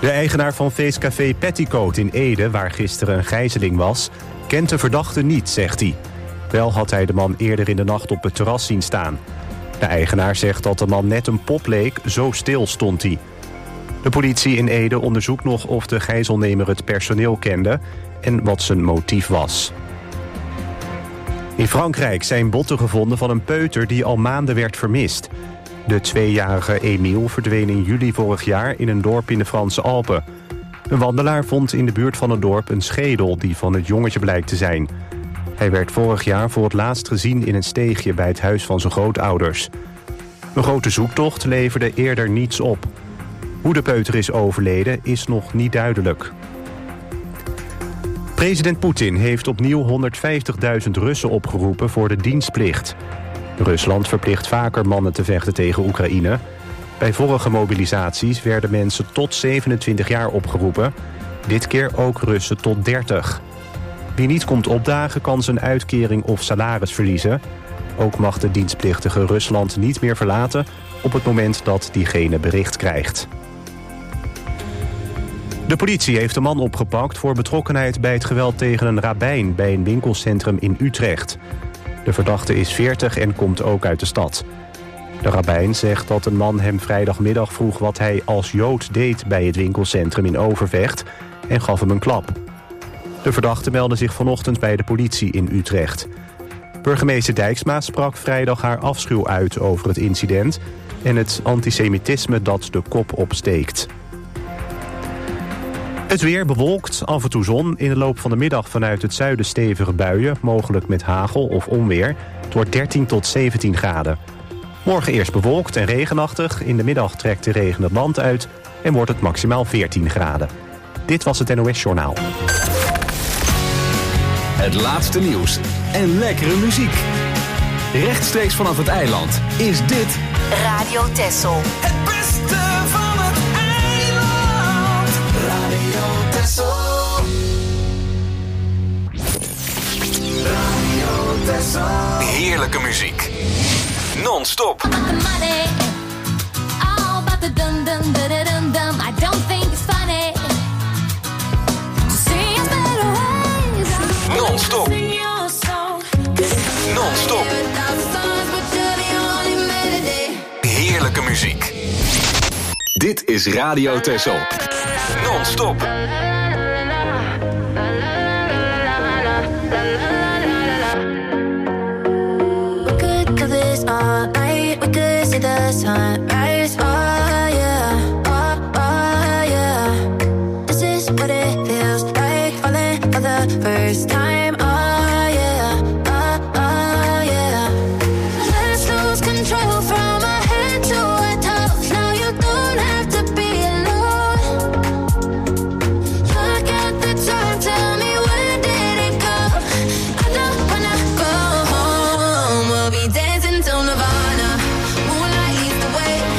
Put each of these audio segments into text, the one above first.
De eigenaar van feestcafé Petticoat in Ede, waar gisteren een gijzeling was, kent de verdachte niet, zegt hij. Wel had hij de man eerder in de nacht op het terras zien staan. De eigenaar zegt dat de man net een pop leek, zo stil stond hij. De politie in Ede onderzoekt nog of de gijzelnemer het personeel kende en wat zijn motief was. In Frankrijk zijn botten gevonden van een peuter die al maanden werd vermist. De 2-jarige Emile verdween in juli vorig jaar in een dorp in de Franse Alpen. Een wandelaar vond in de buurt van het dorp een schedel die van het jongetje blijkt te zijn. Hij werd vorig jaar voor het laatst gezien in een steegje bij het huis van zijn grootouders. Een grote zoektocht leverde eerder niets op. Hoe de peuter is overleden is nog niet duidelijk. President Poetin heeft opnieuw 150.000 Russen opgeroepen voor de dienstplicht. Rusland verplicht vaker mannen te vechten tegen Oekraïne. Bij vorige mobilisaties werden mensen tot 27 jaar opgeroepen. Dit keer ook Russen tot 30. Wie niet komt opdagen kan zijn uitkering of salaris verliezen. Ook mag de dienstplichtige Rusland niet meer verlaten op het moment dat diegene bericht krijgt. De politie heeft een man opgepakt voor betrokkenheid bij het geweld tegen een rabbijn bij een winkelcentrum in Utrecht. De verdachte is 40 en komt ook uit de stad. De rabbijn zegt dat een man hem vrijdagmiddag vroeg wat hij als Jood deed bij het winkelcentrum in Overvecht en gaf hem een klap. De verdachte meldde zich vanochtend bij de politie in Utrecht. Burgemeester Dijksma sprak vrijdag haar afschuw uit over het incident en het antisemitisme dat de kop opsteekt. Het weer bewolkt, af en toe zon. In de loop van de middag vanuit het zuiden stevige buien, mogelijk met hagel of onweer. Het wordt 13 tot 17 graden. Morgen eerst bewolkt en regenachtig. In de middag trekt de regen het land uit en wordt het maximaal 14 graden. Dit was het NOS Journaal. Het laatste nieuws en lekkere muziek. Rechtstreeks vanaf het eiland is dit Radio Texel. Het beste van het eiland. Radio Texel. Radio Texel. heerlijke muziek. Non-stop. Non-stop. Non-stop. Heerlijke muziek. Dit is Radio Texel. Non-stop. We could do this all night. We could see the sunrise. Oh yeah, oh yeah. This is what it feels like, falling for the first time. Away.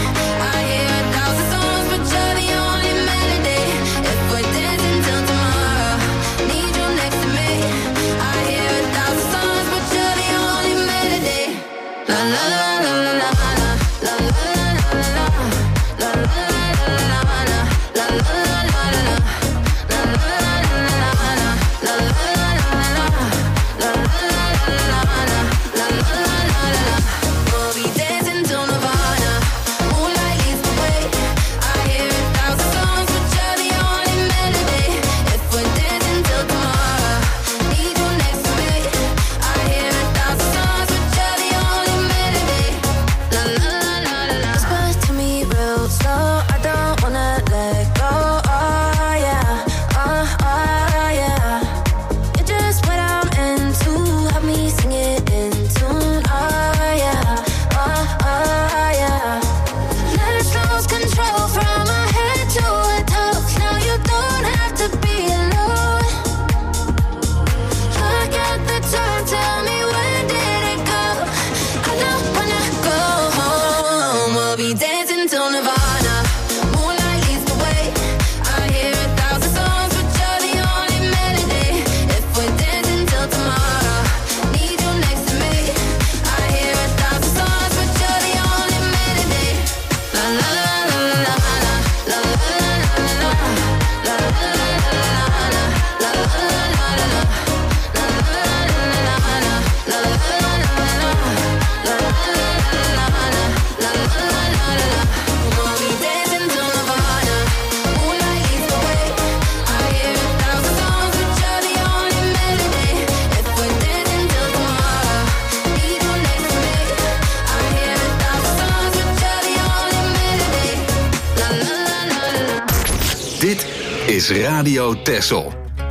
Dit is Radio Texel.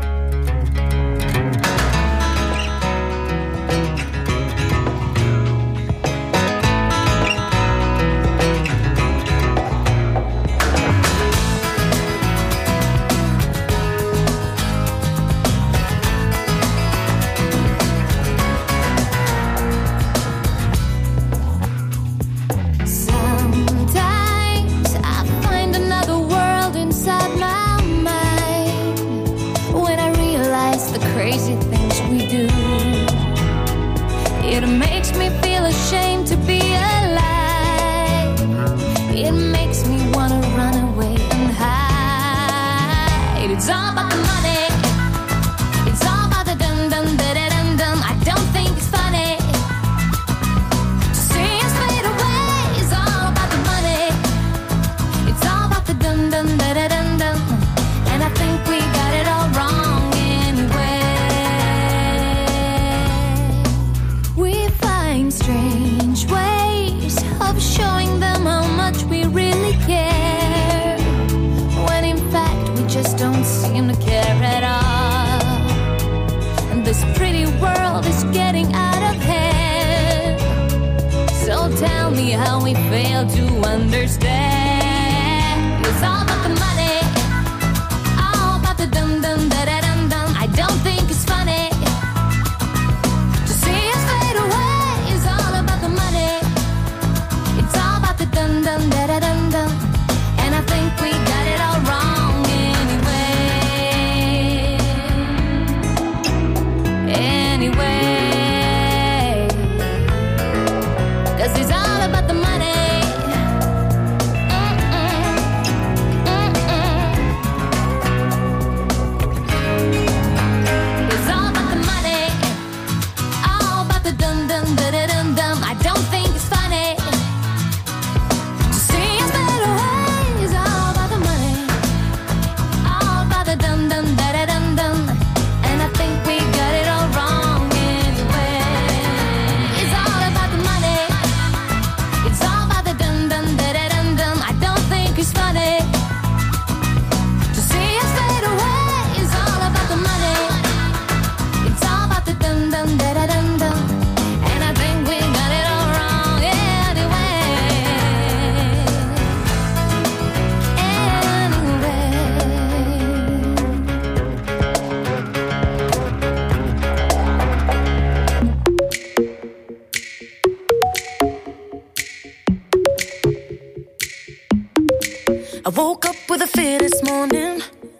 I woke up with a fear this morning,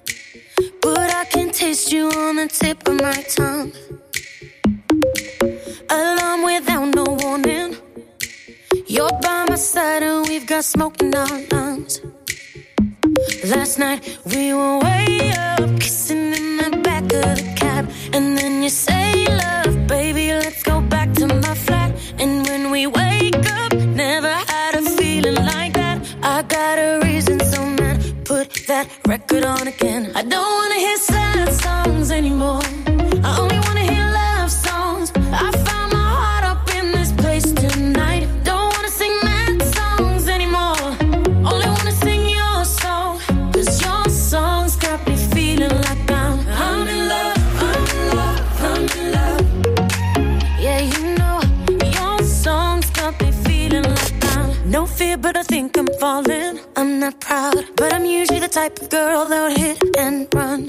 but I can taste you on the tip of my tongue. Alarm without no warning, you're by my side and we've got smoke in our lungs. Last night we were way up, kissing in the back of the cab, and then you say, love, baby, let's go back to my flat. And when we wake up, never had a feeling like that. I got a reason, so man, put that record on again. I don't wanna hear sad songs anymore, I only wanna hear love songs. I found my heart up in this place tonight. Don't wanna sing mad songs anymore, only wanna sing your song. Cause your songs got me feeling like I'm in love, I'm in love, I'm in love. Yeah, you know, your songs got me feeling like no fear, but I think I'm falling. I'm not proud, but I'm usually the type of girl that would hit and run.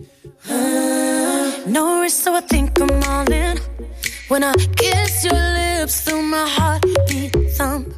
No risk, so I think I'm all in. When I kiss your lips through my heartbeat thump.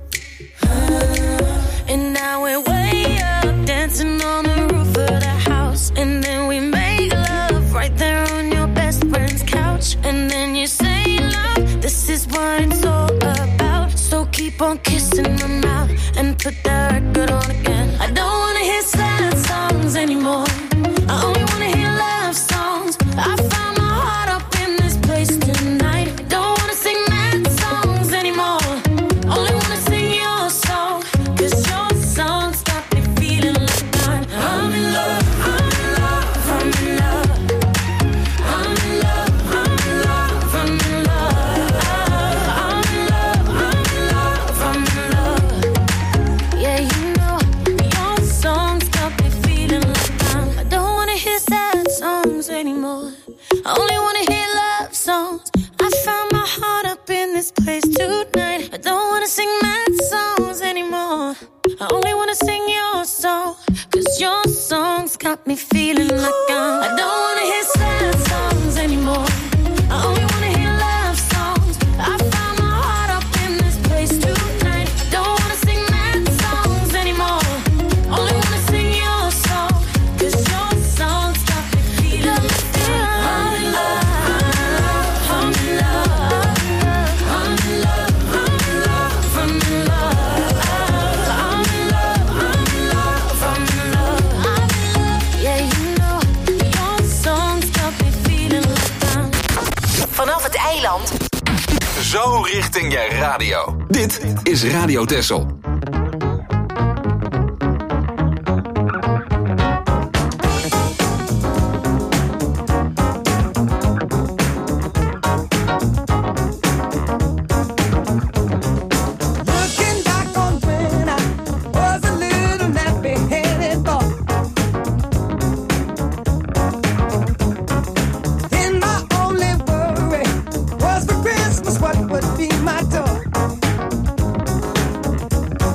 And now we're way up, dancing on the roof of the house. And then we make love right there on your best friend's couch. And then you say, love, this is what it's all about. So keep on kissing my mouth and put that record on again. I don't wanna hear sad songs anymore, I only wanna hear love songs. I found my heart up in this place tonight. Don't wanna sing mad songs anymore, only wanna sing your song. Cause your songs got me feeling like I'm got me feeling like I don't wanna hear sad songs anymore. I only wanna hear love songs. I found my heart up in this place tonight. Don't wanna sing mad songs anymore. Only wanna sing your song. 'Cause your songs got me feeling like I'm in love. I'm in love. I'm in love. I'm in love. I'm in love. I'm in love. I'm in love. I'm in love. I'm in love. Yeah, you know your songs got me feeling like I'm. Vanaf het eiland. Zo richting je radio. Dit is Radio Texel. Looking back on when I was a little nappy-headed boy. And my only worry was for Christmas what would be my toy.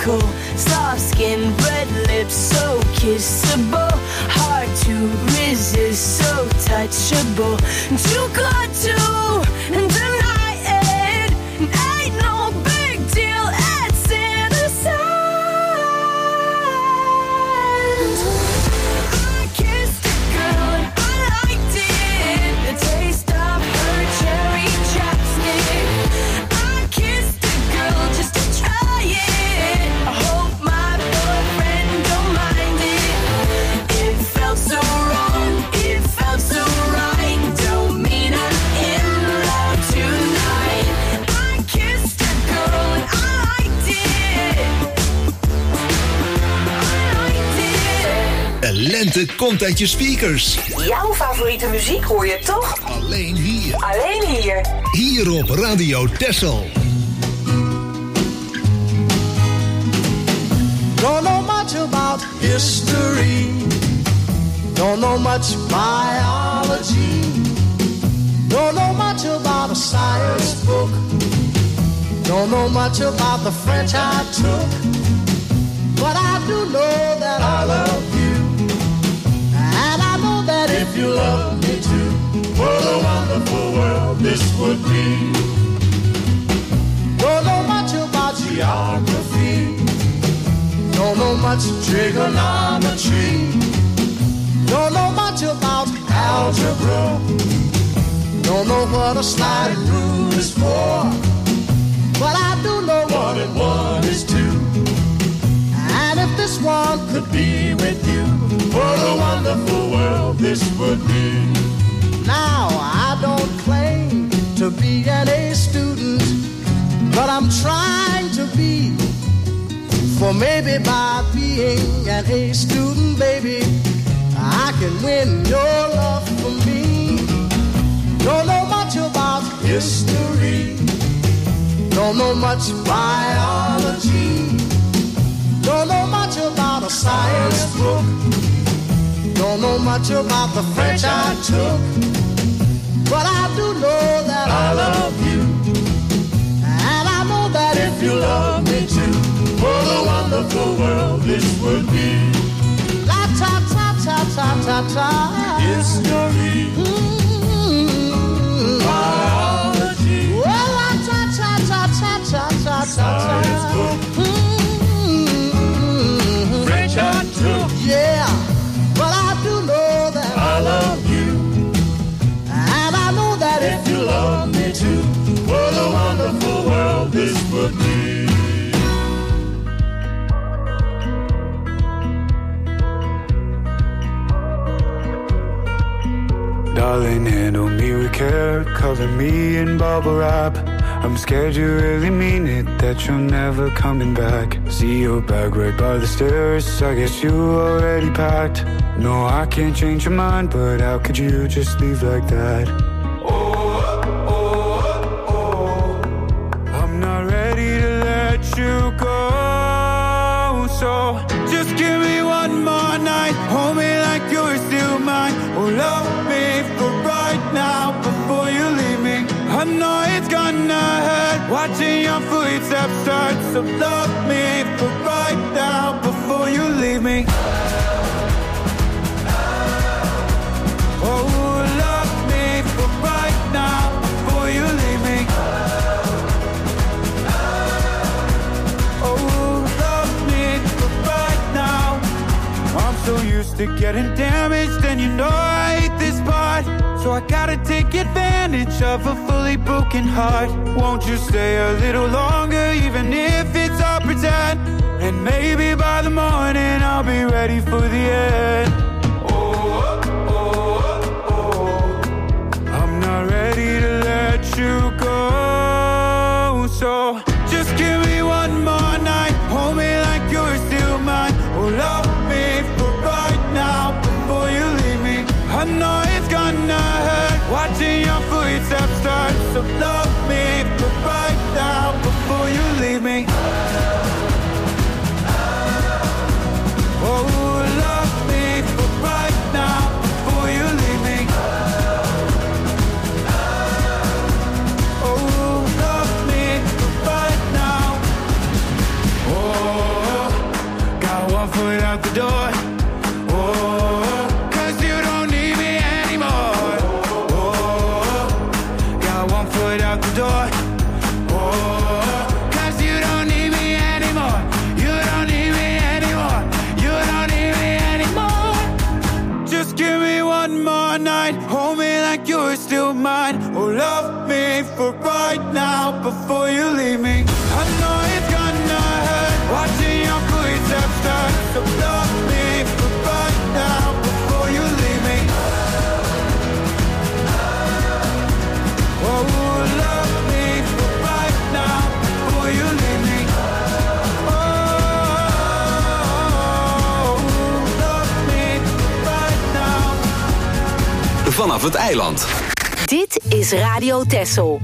magical. Soft skin, red lips, so kissable. Hard to resist, so touchable. Too good to deny it. Ain't no big deal, it's innocent. I kissed a girl and I liked it. The taste of her cherry chapstick. I kissed a girl just to try it. I hope my boyfriend don't mind it. It felt so wrong, it felt so right. Don't mean I'm in love tonight. I kissed a girl and I liked it. I liked it. De lente komt uit je speakers. Jouw favoriete muziek hoor je toch? Alleen hier. Alleen hier. Hier op Radio Texel. Don't know much about history. Don't know much biology. Don't know much about a science book. Don't know much about the French I took. But I do know that I love you. And I know that if you love me too, what a wonderful world this would be. Don't know much about geography. Don't know much trigonometry. Don't know much about algebra. Don't know what a sliding rule is for. But I do know 1 and 1 is 2. And if this one could be with you, what a wonderful world this would be. Now, I don't claim to be an A student, but I'm trying to be. For maybe by being an A student, baby, I can win your love for me. Don't know much about history. Don't know much biology. Don't know much about a science book. Don't know much about the French I took. But I do know that I love you. And I know that if you love me too, what a wonderful world this would be. La ta ta ta ta ta ta. History. Biology. Well, la ta ta ta ta ta ta ta. Science book. French I took. Yeah, but I do know that I love you. And I know that if you love me too, what a wonderful world this would be. Darling, handle me with care, cover me in bubble wrap. I'm scared you really mean it, that you're never coming back. See your bag right by the stairs, I guess you already packed. No, I can't change your mind, but how could you just leave like that? I'm not ready to let you go. So just give me one more night, hold me like you're still mine. Oh, love me for right now before you leave me. I know it's gonna hurt watching your footsteps start. So love me for right now before you leave me. Oh, love me for right now before you leave me. Oh, love me for right now. I'm so used to getting damaged, and you know I hate this part. So I gotta take advantage of a fully broken heart. Won't you stay a little longer, even if it's all pretend? And maybe by the morning I'll be ready for the end. I'm not ready to let you go. So just give me one more night, hold me like you're still mine. Oh, love me for right now before you leave me. I know it's gonna hurt watching your footsteps start. So love me for right now before you leave me. Oh, love me for right now before you leave me. foot out the door. Oh, 'cause you don't need me anymore. You don't need me anymore. You don't need me anymore. Just give me one more night. Hold me like you're still mine. Oh, love me for right now before you leave me. I know it's gonna hurt watching your footsteps start. So love me for right now before you leave me. Oh, love me for right now before you leave me. Oh, love me for right now. Vanaf het eiland. Dit is Radio Texel.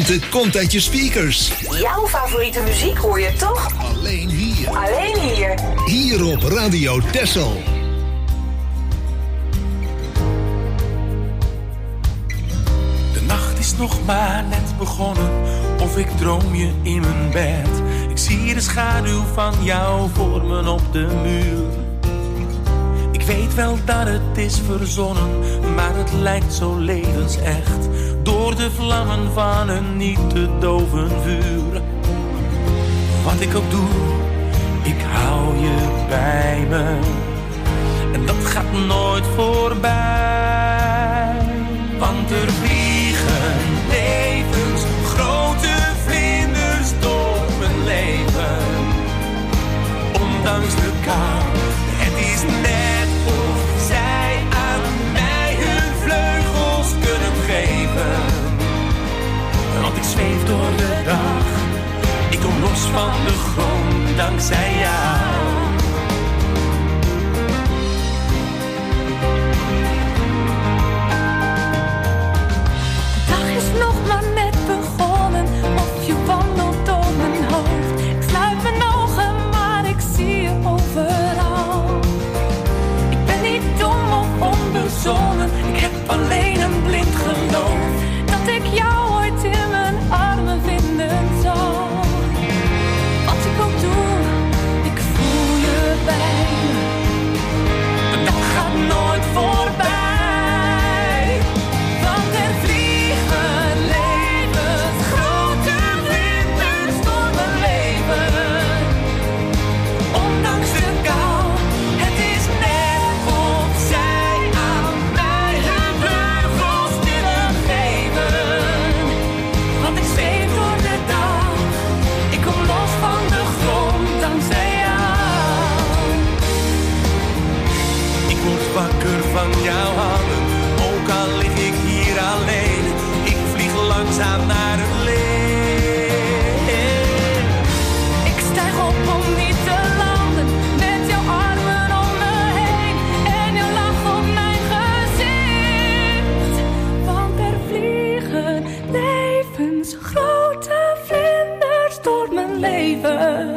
lente komt uit je speakers. Jouw favoriete muziek hoor je toch? Alleen hier. Alleen hier. Hier op Radio Texel. De nacht is nog maar net begonnen, of ik droom je in mijn bed. Ik zie de schaduw van jou vormen op de muur. Ik weet wel dat het is verzonnen, maar het lijkt zo levensecht. Door de vlammen van een niet te doven vuur. Wat ik ook doe, ik hou je bij me. En dat gaat nooit voorbij. Want er vliegen levensgrote vlinders door mijn leven. Ondanks de kou, het is net of zij aan mij hun vleugels kunnen geven. Want ik zweef door de dag, ik kom los van de grond dankzij jou. Nog maar net begonnen, of je wandelt door mijn hoofd. Ik sluit mijn ogen, maar ik zie je overal. Ik ben niet dom of onbezonnen, ik heb alleen een blind geloof dat ik jou ooit in mijn armen vinden zal. Wat ik ook doe, ik voel je bij me. De dag gaat nooit voorbij. Wakker van jou hangen, ook al lig ik hier alleen. Ik vlieg langzaam naar het licht. Ik stijg op om niet te landen, met jouw armen om me heen en je lach op mijn gezicht. Want er vliegen levensgrote vlinders door mijn leven.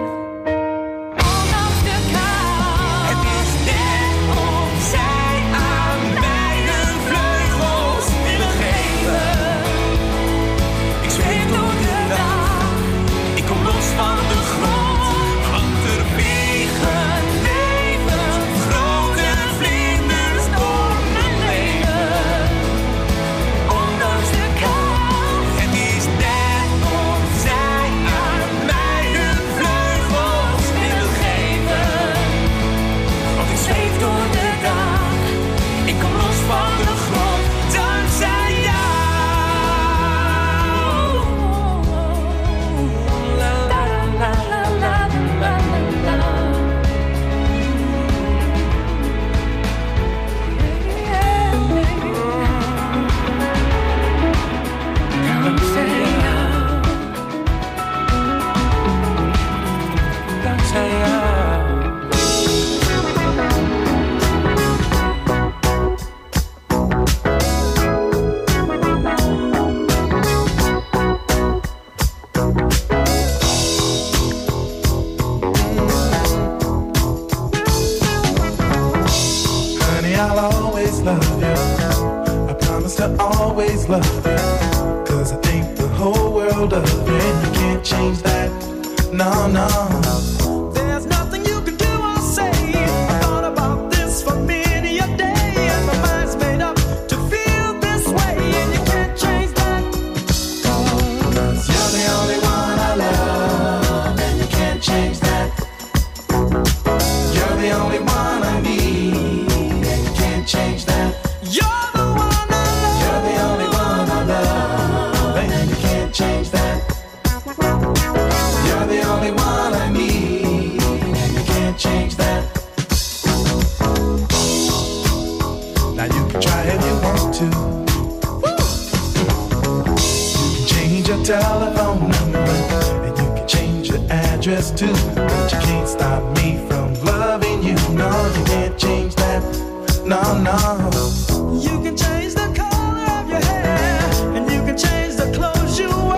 Telephone number, and you can change your address too. But you can't stop me from loving you. No, you can't change that. No, no. You can change the color of your hair, and you can change the clothes you wear.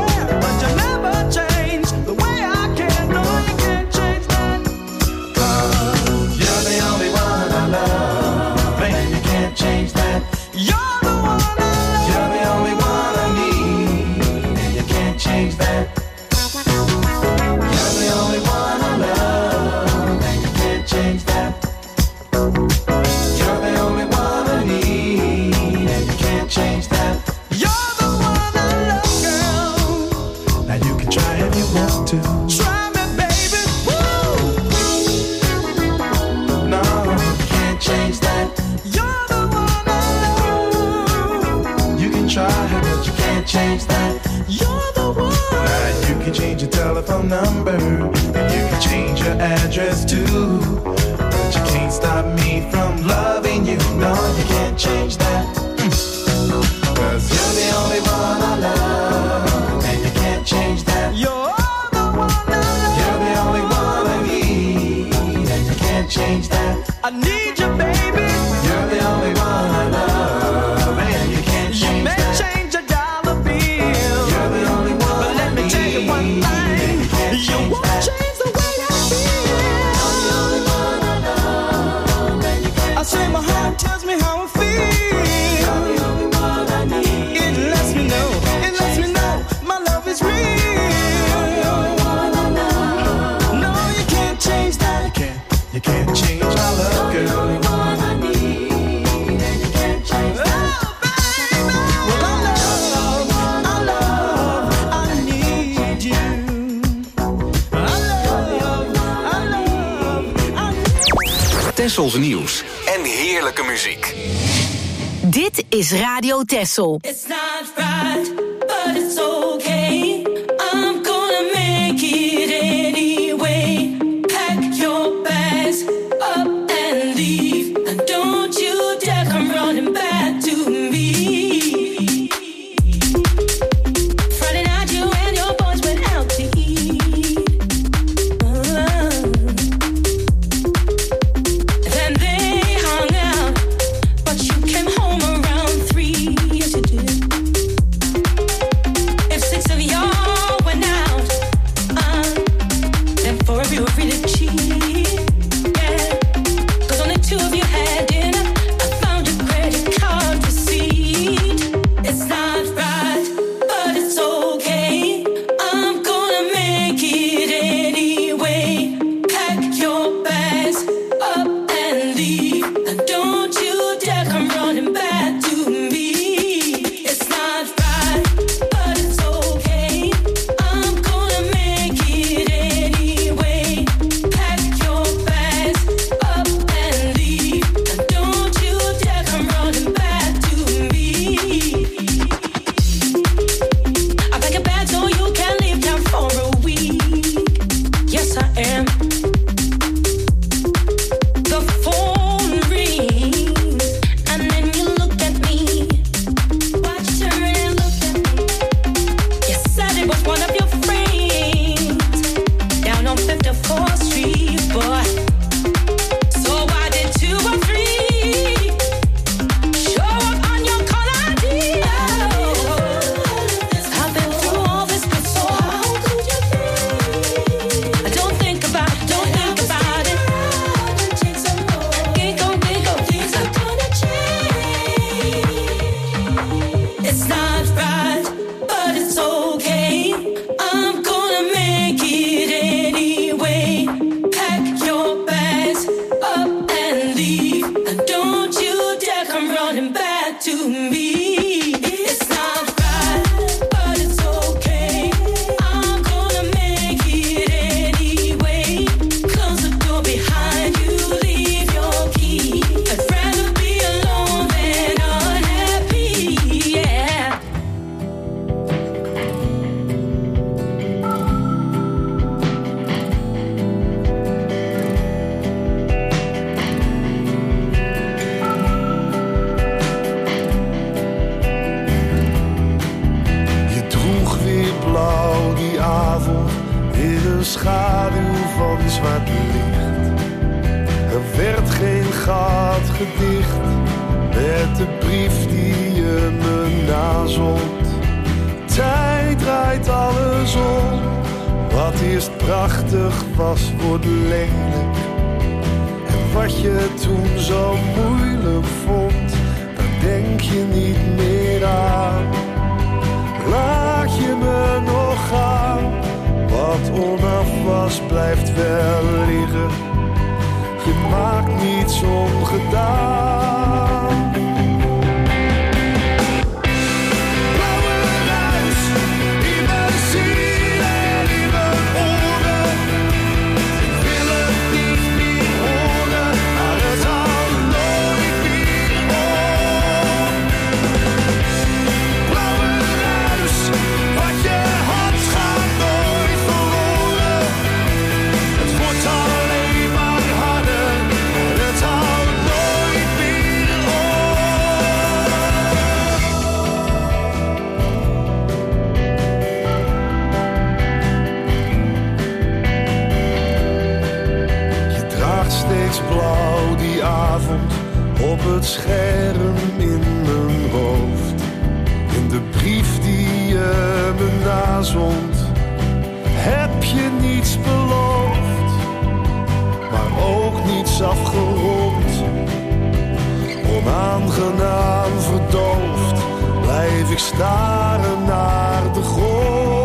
but you can't stop me from loving you. No, you can't change that. 'Cause you're the only one I love, and you can't change that. You're the one I love. You're the only one I need, and you can't change that. I need you, baby. You're the only one I love, and you can't change that. You may change a dollar bill. You're the only one, but let me tell you one thing. You won't change the way I feel. You're the only one I love, and you can't. I say my heart tells me how I feel. You're the only one I need. It lets me know my love is real. You're the only one I love. No, you can't change that. You can't change my love, girl. You're the only one I need, and you can't change that. Oh, baby. Well, I need you. Tessels nieuws en heerlijke muziek. Dit is Radio Tessel. It's not right, but it's okay. I'm gonna make it anyway. Pack your bags up and leave. And don't you dare come running back to me. Friday night you and your boys went out to eat. Then they hung out, but you came home around 3. Yes, you did. If 6 of y'all went out, then 4 of you were really cheap. Yeah, 'cause only 2 of you had dinner. I found a credit card receipt. It's not right, but it's okay. I'm gonna make it anyway. Pack your bags up and leave. And don't you dare come running back to me. It's not right, but it's okay. I'm gonna make it anyway. Pack your bags up and leave. And don't you dare come running back to me. I pack a bag so you can leave town for a week. Yes, I am. The phone rings, and then you look at me. Why'd you turn and look at me? You said it was one of your friends down on 54th Street, boy. So why did 2 or 3 show up on your call ID? I've been through all this before. How could you be? Don't think about it. Don't think about it. Ginkgo, ginkgo, things are gonna change. It's not right, but it's okay. I'm gonna make it anyway. Pack your bags up and leave. And don't you dare come running back to me. It's not right, but it's okay. I'm gonna make it anyway. Close the door behind you, leave your key. I'd rather be alone than unhappy, yeah. Je droeg weer blauw die avond in een schaduw van zwart licht. Er werd geen gat gedicht met de brief die je me nazond. Tijd draait alles om, wat eerst prachtig was wordt lelijk. En wat je toen zo moeilijk vond, daar denk je niet meer aan. Laat je me nog gaan, wat onaf was blijft wel liggen. Je maakt niets ongedaan. Blauwe ruis in mijn ziel en in mijn oren. Ik wil het niet meer horen, maar het houdt nooit meer op. Blauwe ruis, wat je had gaat nooit verloren. Het wordt alleen maar avond op het scherm in mijn hoofd. In de brief die je me nazond, heb je niets beloofd, maar ook niets afgerond. Onaangenaam verdoofd, blijf ik staren naar de grond.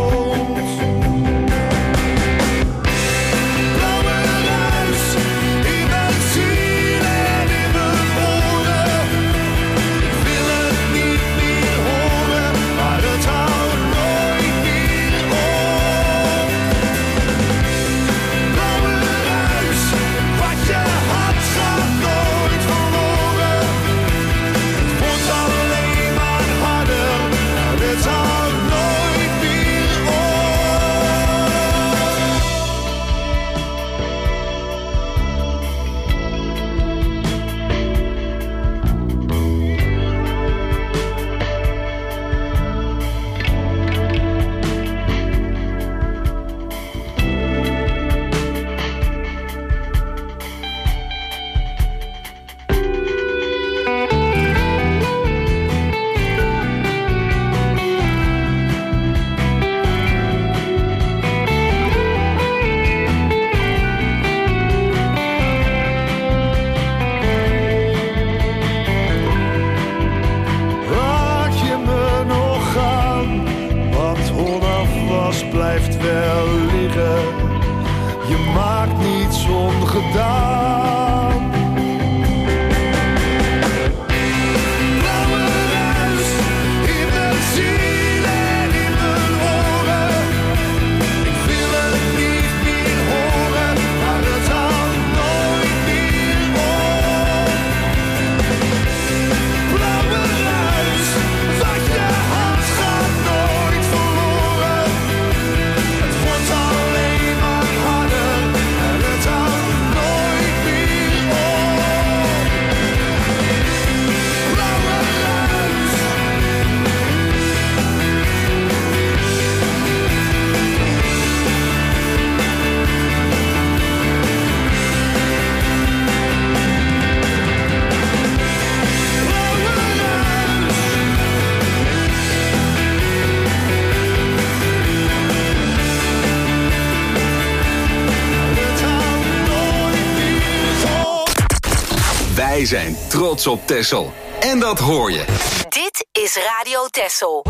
Wij zijn trots op Texel. En dat hoor je. Dit is Radio Texel.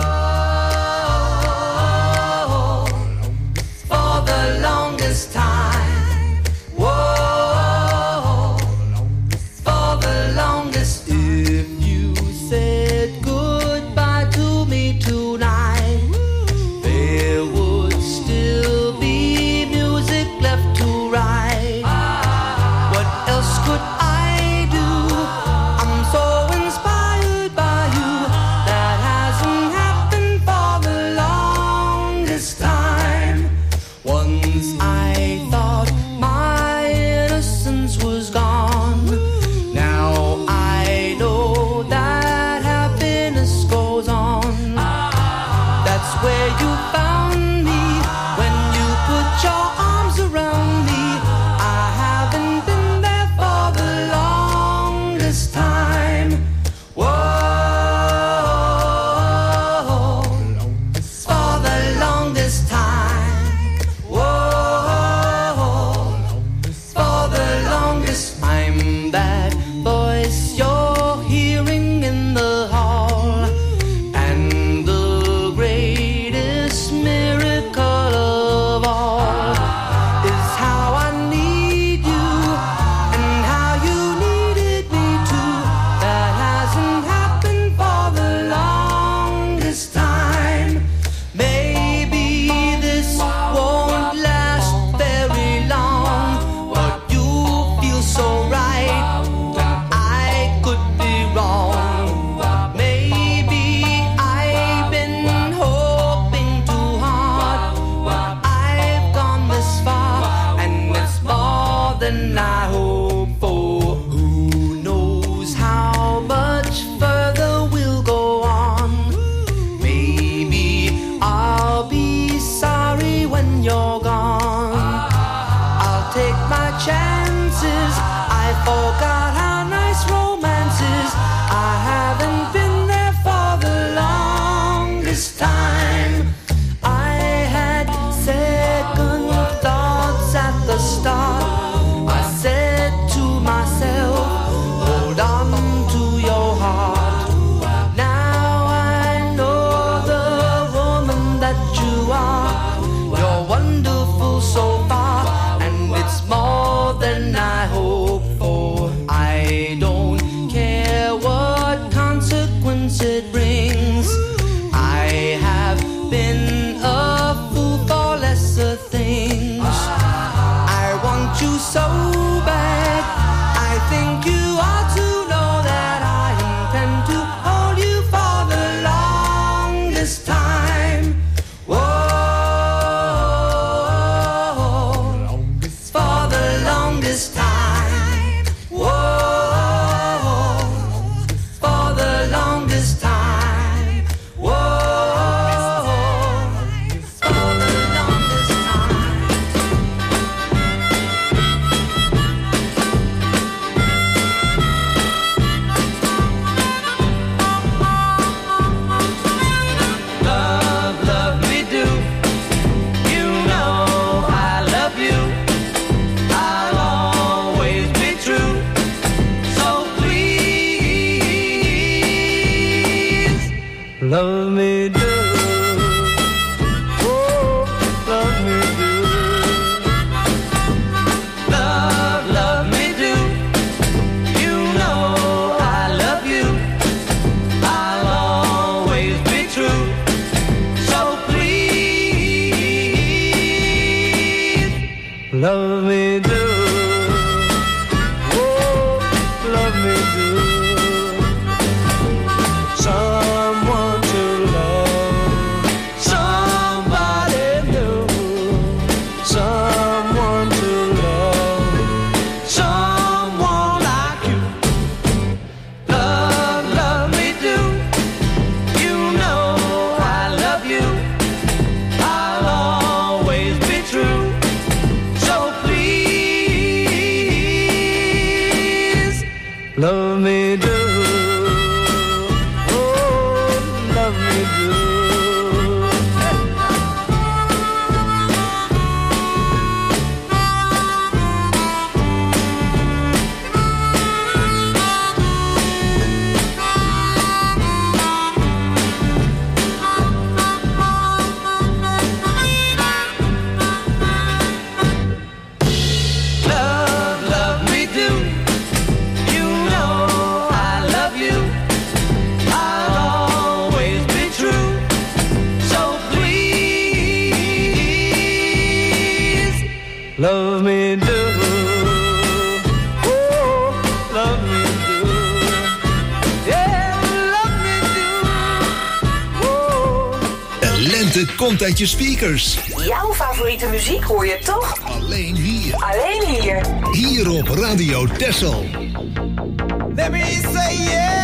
For the longest time. Whoa, for the longest. If you said goodbye to me tonight, there would still be music left to write. What else could I do? I'm so inspired by you. That hasn't happened for the longest time. Once I thought my innocence was gone. Now I know that happiness goes on. That's where you found me when you put your arms around me. I haven't been there for the longest time. Whoa, for the longest time. Whoa, for the longest time. That voice you're hearing in the hall, and the greatest miracle of all is how I need you and how you needed me too. That hasn't happened for the longest time. Maybe this won't last very long, but you feel so right when I could be wrong. Maybe I've been hoping too hard, but I've gone this far, and it's more than I hoped for. Who knows how much further we'll go on? Maybe I'll be sorry when you're gone. I'll take my chances. I forgot how nice romance is. I haven't been there for the longest time. I had second thoughts at the start. I said to myself, hold on to your heart. Now I know the woman that you are. You're wonderful so far, and it's more than I hoped for. I don't care what consequence it brings. I have been a fool for lesser things. I want you so bad. I think you ought to know that I intend to hold you for the longest time. Whoa, for the longest time. Whoa, for the longest time. Whoa, for the longest time. Love, love me do. You know I love you. I'll always be true. So please, love me do. Oh, love me do. Love, love me do. You know I love you. I'll always be true. So please, love me do. Oh, love me do. Someone to love, somebody new. Someone to love, someone like you. Love, love me do. You know I love you. I'll always be true. So please, love me do. Oh, love me do. Love, love me do. You know I love you. I'll always be true. So please, love me do. Oh, love me do. Yeah, love me do. Oh. Lente komt uit je speakers. Jouw favoriete muziek hoor je toch? Alleen hier. Alleen hier. Hier op Radio Texel. Let me say yeah.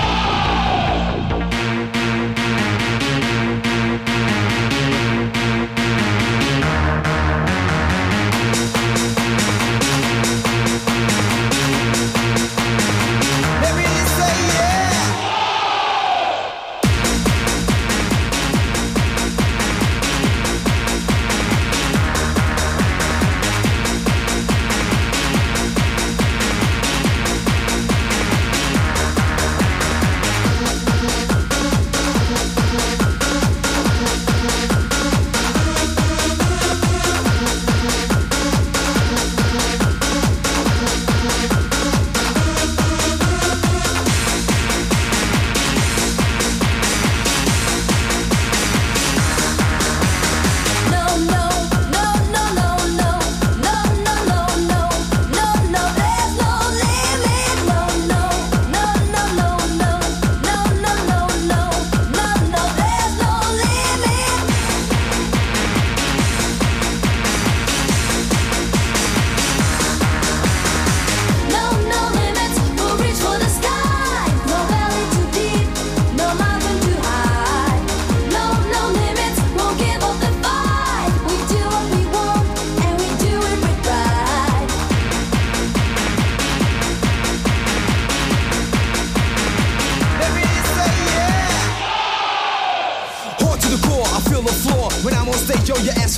Let me say yeah.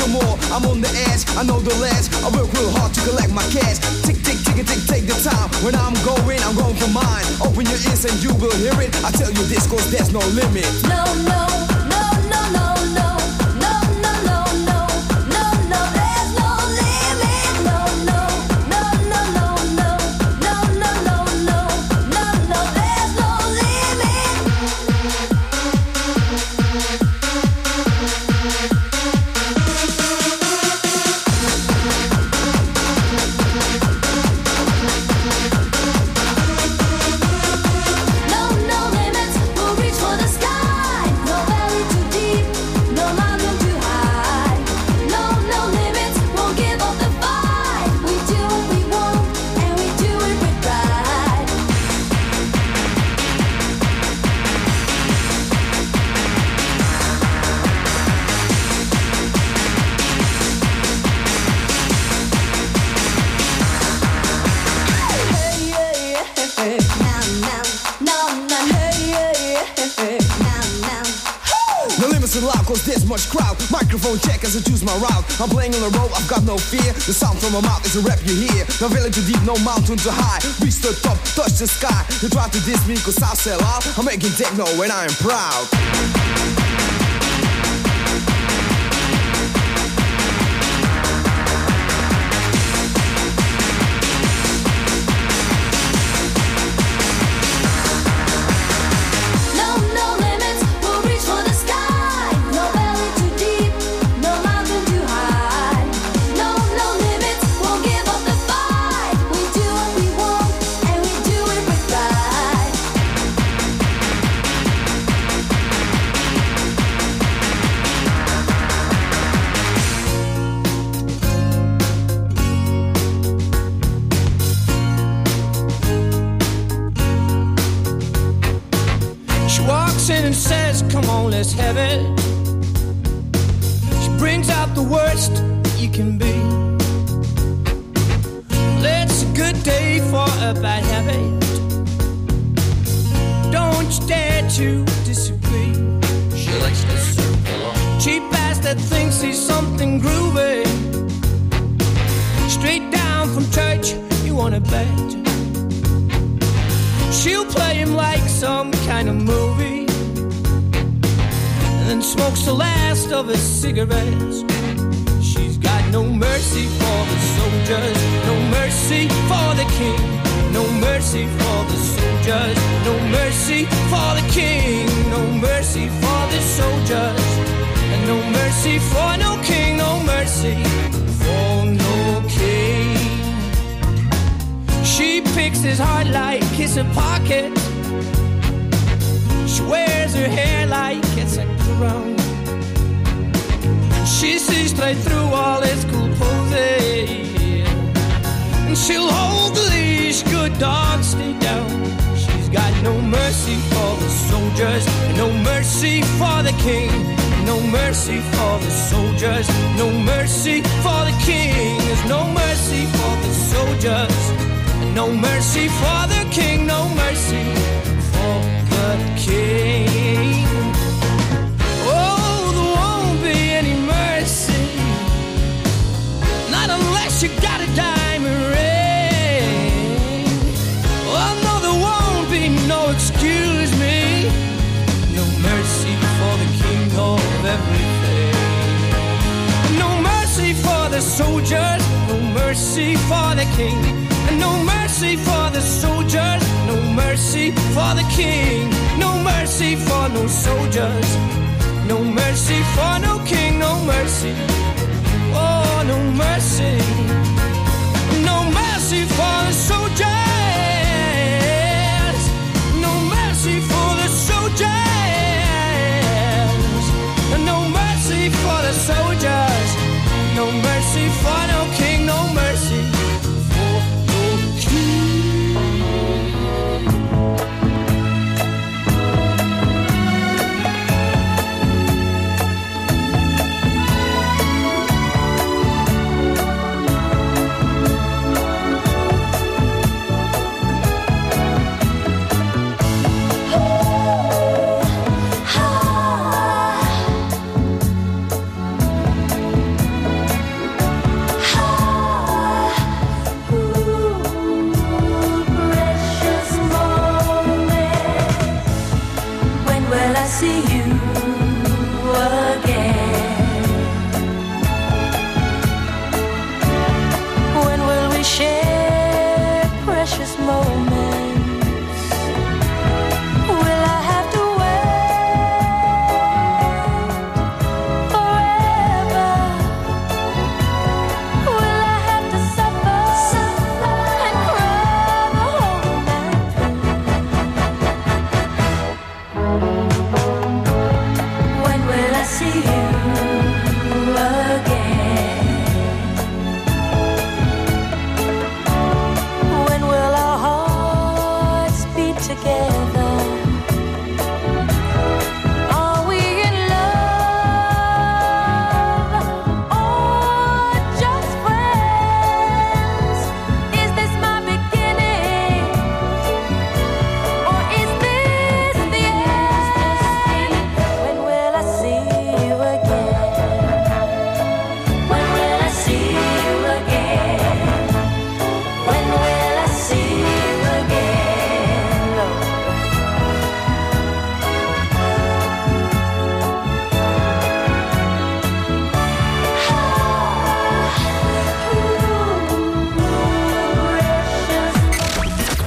some more. I'm on the edge, I know the last. I work real hard to collect my cash. Tick, tick, tick, tick, take the time. When I'm going for mine. Open your ears and you will hear it. I tell you this, cause there's no limit. No, no, no, no, no, no. No, no, no, no. No, no, there's no limit. No, no, no, no, no, no. No, no, no, no. No, no, there's no limit. No, no limits. We'll reach for the sky. No valley too deep. No mountain too high. No, no limits. Won't give up the fight. We do what we want, and we do it with pride. Hey, yeah, yeah. Now, now, now, now. Hey, yeah, yeah. Now, now. No limits allowed, cause there's much crowd. Microphone check as I choose my route. I'm playing on the road, I've got no fear. The sound from my mouth is a rap you hear. No valley too deep, no mountain too high. Reach the top, touch the sky. You try to diss me cause I sell out. I'm making techno and I am proud. No, no limits. We'll reach for the sky. No valley too deep. No mountain too high. No, no limits. Won't give up the fight. We do what we want, and we do it with pride. She walks in and says, come on, let's have it. She brings out the worst you can be. Well, it's a good day for a bad habit. Don't you dare to disagree. She likes to surf cheap ass that thinks he's something groovy. Straight down from church, you wanna bet. She'll play him like some kind of movie, and then smokes the last of his cigarettes. She's got no mercy for the soldiers, no mercy for the king, no mercy for the soldiers, no mercy for the king, no mercy for the soldiers, and no mercy for no king, no mercy for no king. She picks his heart like it's a pocket. She wears her hair like it's a crown. She sees straight through all his cool poses, and she'll hold the leash, good dog, stay down. She's got no mercy for the soldiers, no mercy for the king, no mercy for the soldiers, no mercy for the king. There's no mercy for the soldiers, no mercy for the king, no mercy for the king. Oh, there won't be any mercy, not unless you got a diamond ring. Oh, no, there won't be no excuse me, no mercy for the king of everything. No mercy for the soldiers, no mercy for the king. No mercy for the soldiers, no mercy for the king, no mercy for no soldiers, no mercy for no king, no mercy, oh, no mercy, no mercy for the soldiers, no mercy for the soldiers, no mercy for the soldiers, no mercy for no king, no mercy.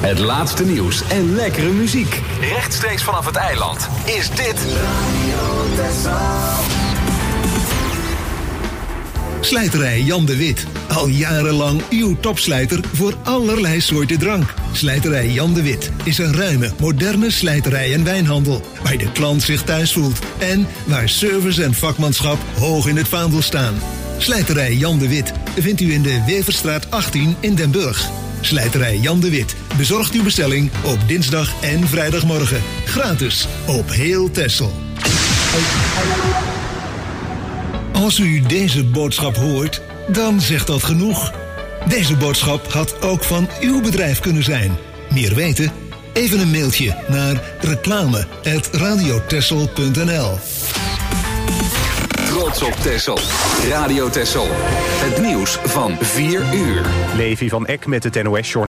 Het laatste nieuws en lekkere muziek. Rechtstreeks vanaf het eiland is dit Radio Texel. Slijterij Jan de Wit. Al jarenlang uw topslijter voor allerlei soorten drank. Slijterij Jan de Wit is een ruime, moderne slijterij en wijnhandel. Waar de klant zich thuis voelt. En waar service en vakmanschap hoog in het vaandel staan. Slijterij Jan de Wit vindt u in de Weverstraat 18 in Den Burg. Slijterij Jan de Wit bezorgt uw bestelling op dinsdag en vrijdagmorgen. Gratis op heel Texel. Als u deze boodschap hoort, dan zegt dat genoeg. Deze boodschap had ook van uw bedrijf kunnen zijn. Meer weten? Even een mailtje naar reclame@radiotexel.nl. Trots op Texel. Radio Texel. Het nieuws van 4 uur. Levi van Eck met het NOS-journaal.